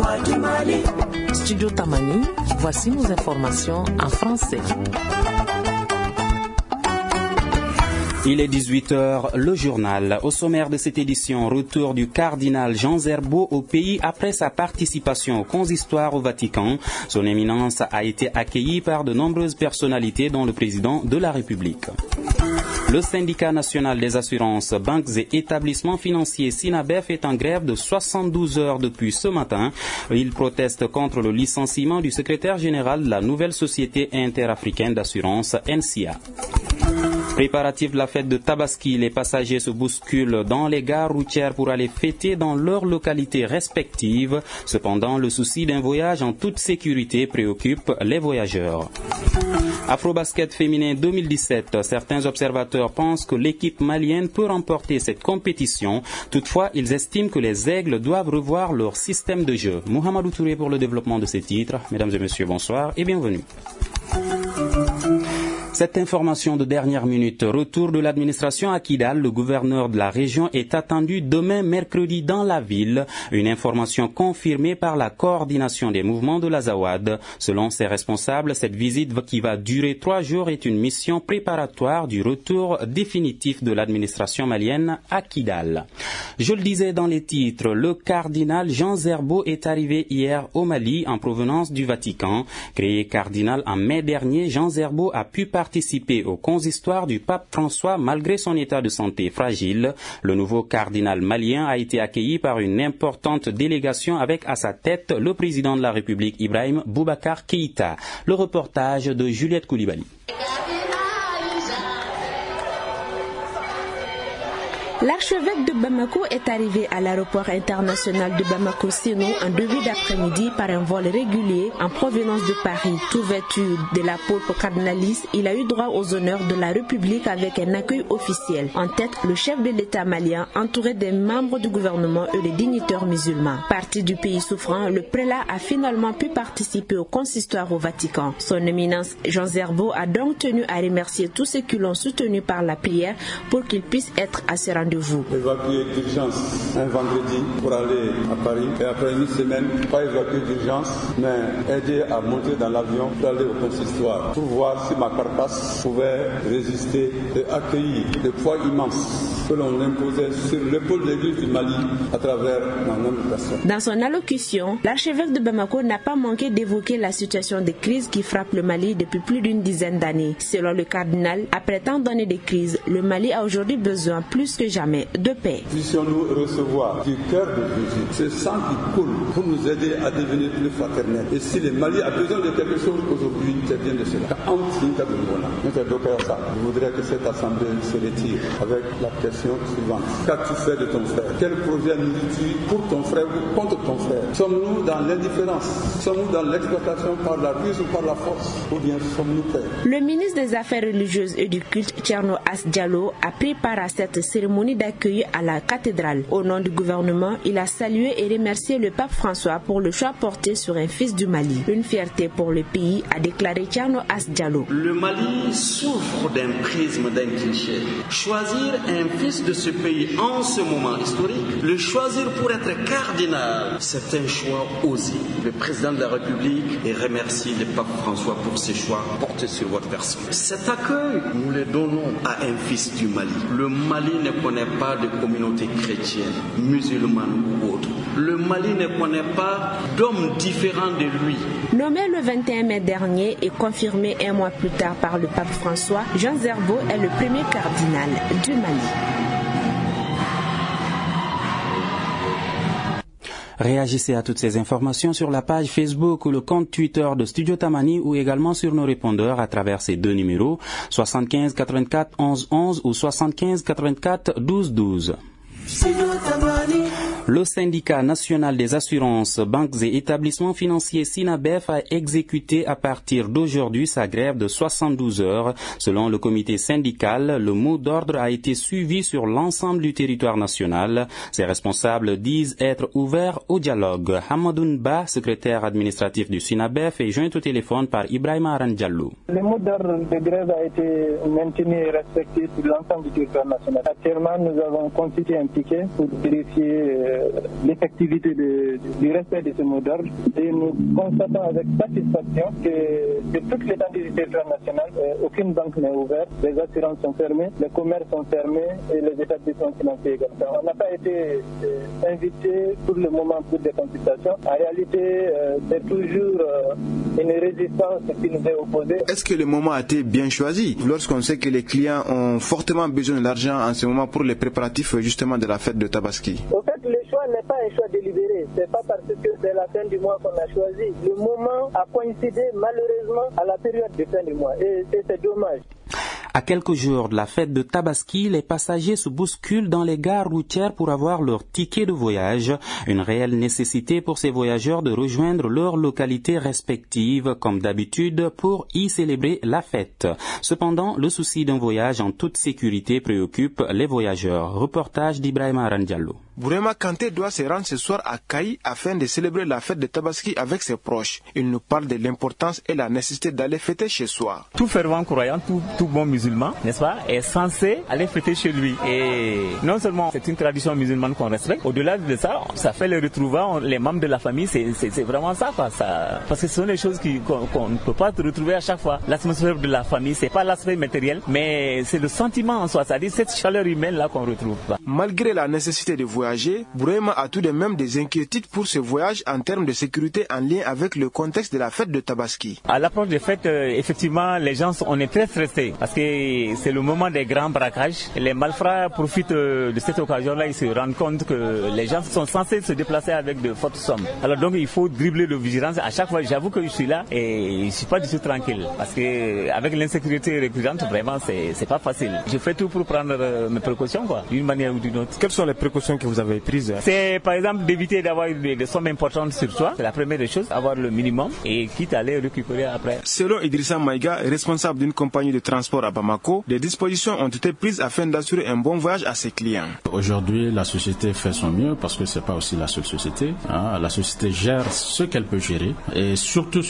Studio Tamani, voici nos informations en français. Il est 18h, le journal. Au sommaire de cette édition, retour du cardinal Jean Zerbo au pays après sa participation au consistoire au Vatican. Son éminence a été accueillie par de nombreuses personnalités, dont le président de la République. Le syndicat national des assurances, banques et établissements financiers SINABEF est en grève de 72 heures depuis ce matin. Il proteste contre le licenciement du secrétaire général de la nouvelle société interafricaine d'assurance NCA. Préparatif de la fête de Tabaski, les passagers se bousculent dans les gares routières pour aller fêter dans leurs localités respectives. Cependant, le souci d'un voyage en toute sécurité préoccupe les voyageurs. Afrobasket féminin 2017, certains observateurs pensent que l'équipe malienne peut remporter cette compétition. Toutefois, ils estiment que les Aigles doivent revoir leur système de jeu. Mohamedou Touré pour le développement de ces titres. Mesdames et messieurs, bonsoir et bienvenue. Cette information de dernière minute, retour de l'administration à Kidal, le gouverneur de la région est attendu demain mercredi dans la ville. Une information confirmée par la coordination des mouvements de l'Azawad. Selon ses responsables, cette visite qui va durer 3 jours est une mission préparatoire du retour définitif de l'administration malienne à Kidal. Je le disais dans les titres, le cardinal Jean Zerbo est arrivé hier au Mali en provenance du Vatican. Créé cardinal en mai dernier, Jean Zerbo a pu participer au consistoire du pape François malgré son état de santé fragile. Le nouveau cardinal malien a été accueilli par une importante délégation avec à sa tête le président de la République Ibrahim Boubacar Keïta. Le reportage de Juliette Koulibaly. L'archevêque de Bamako est arrivé à l'aéroport international de Bamako-Seno en début d'après-midi par un vol régulier en provenance de Paris. Tout vêtu de la pourpre cardinaliste, il a eu droit aux honneurs de la République avec un accueil officiel. En tête, le chef de l'État malien, entouré des membres du gouvernement et des dignitaires musulmans. Parti du pays souffrant, le prélat a finalement pu participer au consistoire au Vatican. Son éminence Jean Zerbo a donc tenu à remercier tous ceux qui l'ont soutenu par la prière pour qu'ils puissent être à ce rendez-vous. Évacuer d'urgence un vendredi pour aller à Paris et après une semaine, pas évacuer d'urgence, mais aider à monter dans l'avion pour aller au consistoire pour voir si ma carcasse pouvait résister et accueillir le poids immense que l'on imposait sur l'épaule de l'Église du Mali à travers ma nombre de personnes. Dans son allocution, l'archevêque de Bamako n'a pas manqué d'évoquer la situation de crise qui frappe le Mali depuis plus d'une dizaine d'années. Selon le cardinal, après tant d'années de crise, le Mali a aujourd'hui besoin plus que jamais de paix. Puissions-nous recevoir du cœur de Jésus ce sang qui coule pour nous aider à devenir plus fraternels. Et si le Mali a besoin de quelque chose aujourd'hui, c'est bien de cela. Je voudrais que cette assemblée se retire avec la question suivante. Qu'as-tu fait de ton frère? Quel projet nourris-tu pour ton frère ou contre ton frère? Sommes-nous dans l'indifférence? Sommes-nous dans l'exploitation par la ruse ou par la force? Ou bien sommes-nous prêts? Le ministre des Affaires religieuses et du culte, Thierno As Diallo, a pris part à cette cérémonie d'accueil à la cathédrale. Au nom du gouvernement, il a salué et remercié le pape François pour le choix porté sur un fils du Mali. Une fierté pour le pays, a déclaré Thierno As Diallo. Le Mali souffre d'un prisme, d'un cliché. Choisir un fils de ce pays en ce moment historique, le choisir pour être cardinal, c'est un choix osé. Le président de la République et remercie le pape François pour ce choix porté sur votre personne. Cet accueil, nous le donnons à un fils du Mali. Le Mali ne connaît pas de communauté chrétienne, musulmane ou autre. Le Mali ne connaît pas d'hommes différents de lui. Nommé le 21 mai dernier et confirmé un mois plus tard par le pape François, Jean Zerbo est le premier cardinal du Mali. Réagissez à toutes ces informations sur la page Facebook ou le compte Twitter de Studio Tamani ou également sur nos répondeurs à travers ces deux numéros 75 84 11 11 ou 75 84 12 12. Le syndicat national des assurances, banques et établissements financiers SINABEF a exécuté à partir d'aujourd'hui sa grève de 72 heures. Selon le comité syndical, le mot d'ordre a été suivi sur l'ensemble du territoire national. Ses responsables disent être ouverts au dialogue. Hamadoun Ba, secrétaire administratif du SINABEF, est joint au téléphone par Ibrahim Aran Diallo. Le mot d'ordre de grève a été maintenu et respecté sur l'ensemble du territoire national. Actuellement, nous avons constitué un piquet pour vérifier l'effectivité du respect de ce mot d'ordre et nous constatons avec satisfaction que sur toute l'étendue du territoire national, aucune banque n'est ouverte, les assurances sont fermées, les commerces sont fermés et les établissements financiers également. On n'a pas été invité pour le moment pour des consultations. En réalité, c'est toujours une résistance qui nous est opposée. Est-ce que le moment a été bien choisi lorsqu'on sait que les clients ont fortement besoin de l'argent en ce moment pour les préparatifs justement de la fête de Tabaski? Au fait, le choix n'est pas un choix délibéré. C'est pas parce que c'est la fin du mois qu'on a choisi. Le moment a coïncidé malheureusement à la période de fin du mois et c'est dommage. À quelques jours de la fête de Tabaski, les passagers se bousculent dans les gares routières pour avoir leur ticket de voyage. Une réelle nécessité pour ces voyageurs de rejoindre leurs localités respectives, comme d'habitude, pour y célébrer la fête. Cependant, le souci d'un voyage en toute sécurité préoccupe les voyageurs. Reportage d'Ibrahima Arandiallo. Bourema Kanté doit se rendre ce soir à Kaï afin de célébrer la fête de Tabaski avec ses proches. Il nous parle de l'importance et la nécessité d'aller fêter chez soi. Tout fervent croyant, tout bon musulman, n'est-ce pas, est censé aller fêter chez lui. Et non seulement c'est une tradition musulmane qu'on respecte, au-delà de ça, ça fait les retrouvailles, les membres de la famille, c'est vraiment ça, quoi. Ça, parce que ce sont des choses qu'on ne peut pas retrouver à chaque fois. L'atmosphère de la famille, c'est pas l'aspect matériel, mais c'est le sentiment en soi, c'est-à-dire cette chaleur humaine là qu'on retrouve. Malgré la nécessité de voyager, Bourema a tout de même des inquiétudes pour ce voyage en termes de sécurité en lien avec le contexte de la fête de Tabaski. À l'approche des fêtes, effectivement, les gens, on est très stressés parce que c'est le moment des grands braquages. Les malfrats profitent de cette occasion-là, ils se rendent compte que les gens sont censés se déplacer avec de fortes sommes. Alors donc il faut dribbler de vigilance. À chaque fois, j'avoue que je suis là et je suis pas du tout tranquille parce que avec l'insécurité récurrente, vraiment, c'est pas facile. Je fais tout pour prendre mes précautions, quoi, d'une manière ou d'une autre. Quelles sont les précautions que vous avez prises? C'est par exemple d'éviter d'avoir des sommes importantes sur soi. C'est la première des choses, avoir le minimum et quitte à aller récupérer après. Selon Idrissa Maïga, responsable d'une compagnie de transport à Bamako, des dispositions ont été prises afin d'assurer un bon voyage à ses clients. Aujourd'hui, la société fait son mieux parce que c'est pas aussi la seule société. La société gère ce qu'elle peut gérer et surtout,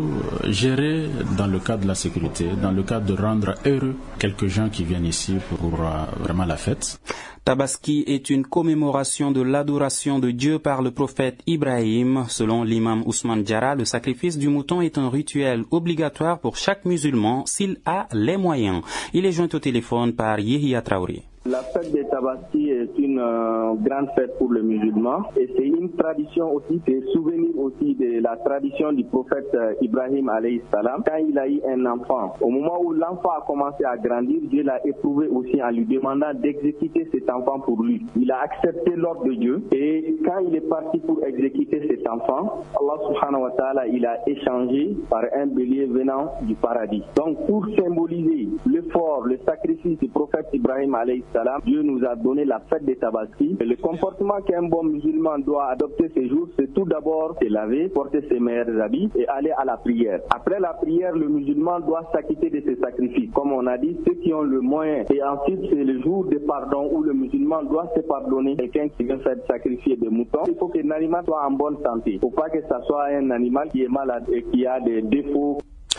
gérer dans le cadre de la sécurité, dans le cadre de rendre heureux quelques gens qui viennent ici pour vraiment la fête. Tabaski est une commémoration de l'adoration de Dieu par le prophète Ibrahim. Selon l'imam Ousmane Diarra, le sacrifice du mouton est un rituel obligatoire pour chaque musulman s'il a les moyens. Il est joint au téléphone par Yehia Traoré. La fête de Tabaski est une grande fête pour les musulmans et c'est une tradition aussi, c'est souvenir aussi de la tradition du prophète Ibrahim alayhi salam quand il a eu un enfant. Au moment où l'enfant a commencé à grandir, Dieu l'a éprouvé aussi en lui demandant d'exécuter cet enfant pour lui. Il a accepté l'ordre de Dieu et quand il est parti pour exécuter cet enfant, Allah subhanahu wa ta'ala il a échangé par un bélier venant du paradis. Donc pour symboliser l'effort, le sacrifice du prophète Ibrahim alayhi salam, Dieu nous a donné la fête de Tabaski. Le comportement qu'un bon musulman doit adopter ces jours, c'est tout d'abord se laver, porter ses meilleurs habits et aller à la prière. Après la prière, le musulman doit s'acquitter de ses sacrifices. Comme on a dit, ceux qui ont le moyen. Et ensuite, c'est le jour de pardon où le musulman doit se pardonner. Quelqu'un qui vient faire sacrifier des moutons, il faut que l'animal soit en bonne santé. Il ne faut pas que ça soit un animal qui est malade et qui a des défauts.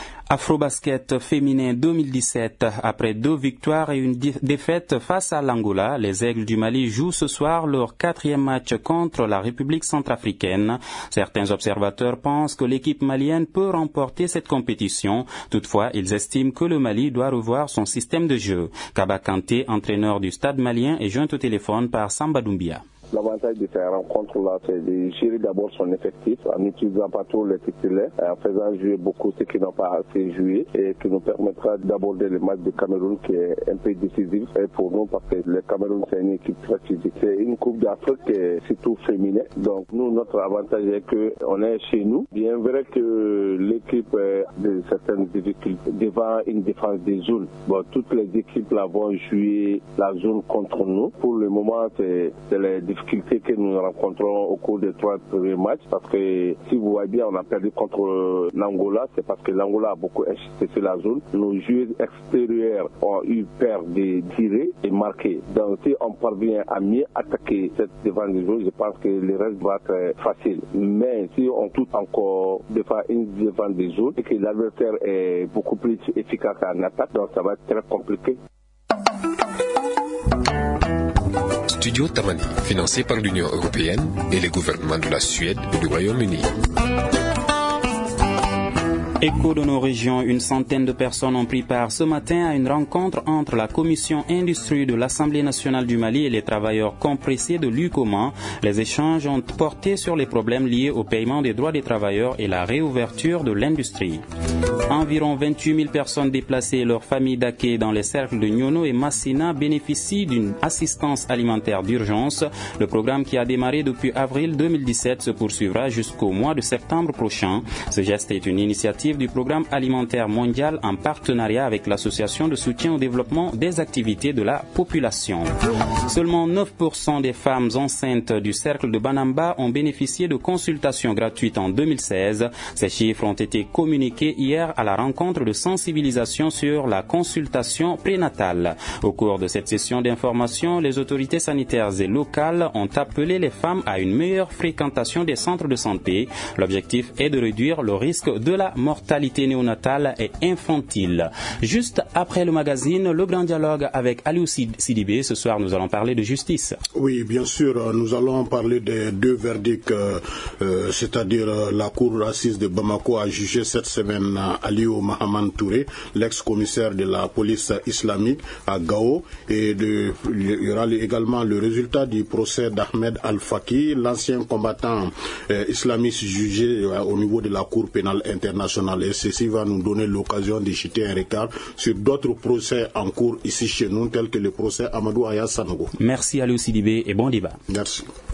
Afrobasket féminin 2017. Après 2 victoires et une défaite face à l'Angola, les Aigles du Mali jouent ce soir leur 4e match contre la République centrafricaine. Certains observateurs pensent que l'équipe malienne peut remporter cette compétition. Toutefois, ils estiment que le Mali doit revoir son système de jeu. Kaba Kanté, entraîneur du Stade malien, est joint au téléphone par Samba Doumbia. L'avantage de ces rencontres-là, c'est de gérer d'abord son effectif en n'utilisant pas trop les titulaires, en faisant jouer beaucoup ceux qui n'ont pas assez joué et qui nous permettra d'aborder le match de Cameroun qui est un peu décisif pour nous parce que le Cameroun c'est une équipe très physique. C'est une Coupe d'Afrique qui est surtout féminine. Donc nous, notre avantage est qu'on est chez nous. Bien vrai que l'équipe a de certaines difficultés devant une défense des zones. Bon, toutes les équipes là vont jouer la zone contre nous. Pour le moment, c'est les difficultés que nous rencontrons au cours des 3 premiers matchs parce que si vous voyez bien, on a perdu contre l'Angola, c'est parce que l'Angola a beaucoup insisté sur la zone. Nos joueurs extérieurs ont eu peur de tirer et marquer. Donc si on parvient à mieux attaquer cette défense des zones, je pense que le reste va être facile. Mais si on touche encore une défense des zones et que l'adversaire est beaucoup plus efficace en attaque, donc ça va être très compliqué. Studio Tamani, financé par l'Union européenne et les gouvernements de la Suède et du Royaume-Uni. Écho de nos régions, une centaine de personnes ont pris part ce matin à une rencontre entre la Commission Industrie de l'Assemblée nationale du Mali et les travailleurs compressés de l'UCOMA. Les échanges ont porté sur les problèmes liés au paiement des droits des travailleurs et la réouverture de l'industrie. Environ 28 000 personnes déplacées et leurs familles d'accueil dans les cercles de Nyono et Massina bénéficient d'une assistance alimentaire d'urgence. Le programme qui a démarré depuis avril 2017 se poursuivra jusqu'au mois de septembre prochain. Ce geste est une initiative du programme alimentaire mondial en partenariat avec l'association de soutien au développement des activités de la population. Seulement 9% des femmes enceintes du cercle de Banamba ont bénéficié de consultations gratuites en 2016. Ces chiffres ont été communiqués hier à la rencontre de sensibilisation sur la consultation prénatale. Au cours de cette session d'information, les autorités sanitaires et locales ont appelé les femmes à une meilleure fréquentation des centres de santé. L'objectif est de réduire le risque de la mortalité néonatale et infantile. Juste après le magazine, le grand dialogue avec Aliou Sidibé. Ce soir, nous allons parler de justice. Oui, bien sûr, nous allons parler des deux verdicts, c'est-à-dire la cour assise de Bamako a jugé cette semaine Aliou Mahaman Touré, l'ex-commissaire de la police islamique à Gao, et il y aura également le résultat du procès d'Ahmed Al-Faki, l'ancien combattant islamiste jugé au niveau de la Cour pénale internationale. Et ceci va nous donner l'occasion de jeter un regard sur d'autres procès en cours ici chez nous, tels que le procès Amadou Aya Sanogo. Merci Aliou Sidibé et bon débat. Merci.